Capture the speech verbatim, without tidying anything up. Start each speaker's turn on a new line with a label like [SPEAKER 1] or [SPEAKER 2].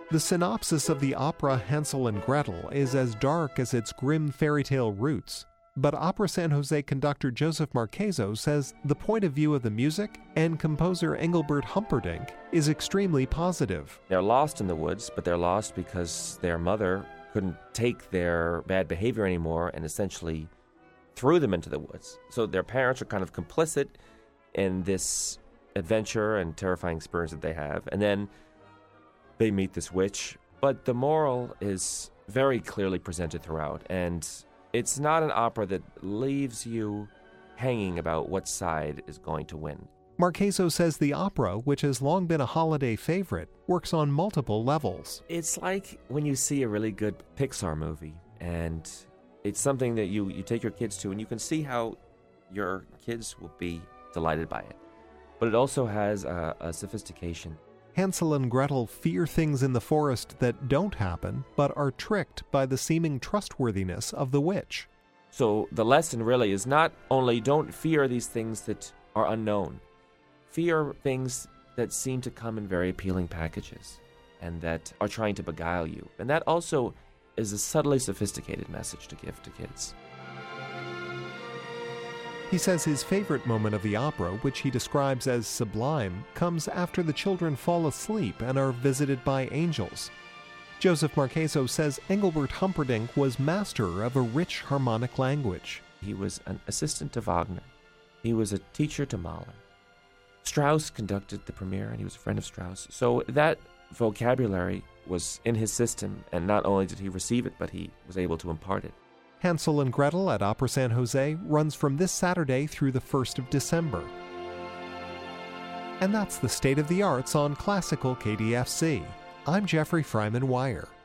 [SPEAKER 1] The synopsis of the opera Hansel and Gretel is as dark as its grim fairy tale roots, but Opera San Jose conductor Joseph Marcheso says the point of view of the music and composer Engelbert Humperdinck is extremely positive.
[SPEAKER 2] They're lost in the woods, but they're lost because their mother couldn't take their bad behavior anymore and essentially threw them into the woods. So their parents are kind of complicit in this adventure and terrifying experience that they have. And then they meet this witch. But the moral is very clearly presented throughout. And it's not an opera that leaves you hanging about what side is going to win.
[SPEAKER 1] Marcheso says the opera, which has long been a holiday favorite, works on multiple levels.
[SPEAKER 2] It's like when you see a really good Pixar movie, and it's something that you, you take your kids to, and you can see how your kids will be delighted by it. But it also has a, a sophistication.
[SPEAKER 1] Hansel and Gretel fear things in the forest that don't happen, but are tricked by the seeming trustworthiness of the witch.
[SPEAKER 2] So the lesson really is not only don't fear these things that are unknown, fear things that seem to come in very appealing packages and that are trying to beguile you. And that also is a subtly sophisticated message to give to kids.
[SPEAKER 1] He says his favorite moment of the opera, which he describes as sublime, comes after the children fall asleep and are visited by angels. Joseph Marcheso says Engelbert Humperdinck was master of a rich harmonic language.
[SPEAKER 2] He was an assistant to Wagner. He was a teacher to Mahler. Strauss conducted the premiere, and he was a friend of Strauss. So that vocabulary was in his system, and not only did he receive it, but he was able to impart it.
[SPEAKER 1] Hansel and Gretel at Opera San Jose runs from this Saturday through the first of December. And that's the State of the Arts on Classical K D F C. I'm Jeffrey Fryman Wire.